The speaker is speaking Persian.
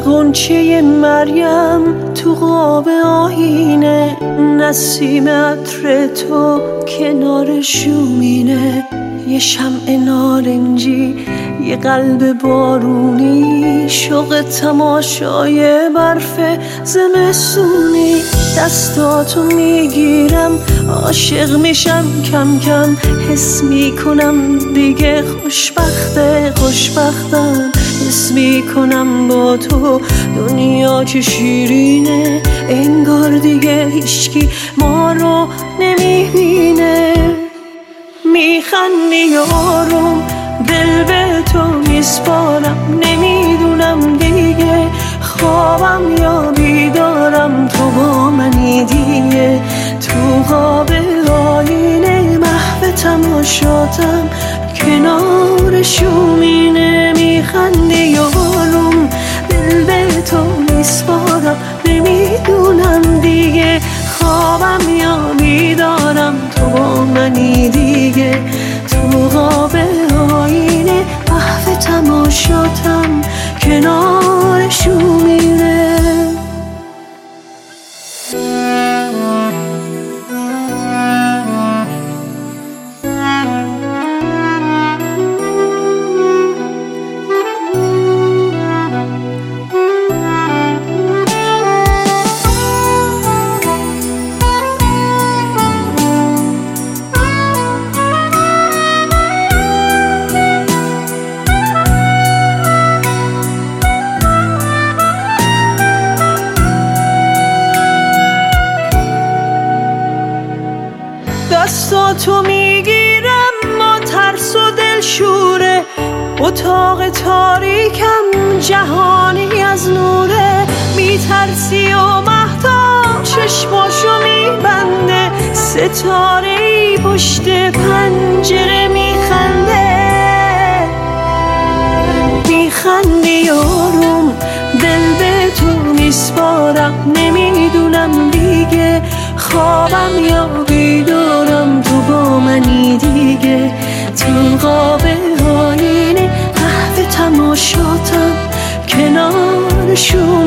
غنچه مریم تو قاب آینه، نسیم عطر تو کنار شومینه، یه شمع نارنجی، یه قلب بارونی، شوق تماشای برف زمستونی. دستاتو میگیرم عاشق میشم کم کم، حس میکنم دیگه خوشبختم، حس میکنم با تو دنیا چه شیرینه، انگار دیگه هیچکی ما رو نمیبینه. میخندی آروم دل به تو میسپارم، نمیدونم دیگه خوابم یا بیدارم، تو با منی دیگه، تو خواب آینه محو تماشاتم کنار شومینه. میخندی آروم دل به تو میسپارم، نمیدونم دیگه خوابم یا بیدارم، تو با منی دیگه، تو خواب آینه محو تماشاتم کنار شومینه. دستاتو میگیرم ما ترس و دلشوره، اتاق تاریکم جهانی از نوره، میترسی و مهتاب چشماشو میبنده، ستاره‌ای پشت پنجره میخنده. میخندی آروم دل به تو میسپارم، نمیدونم دیگه خوابم یا بیدارم، تو با منی دیگه، تو خواب آینه محو تماشاتم کنار شومینه.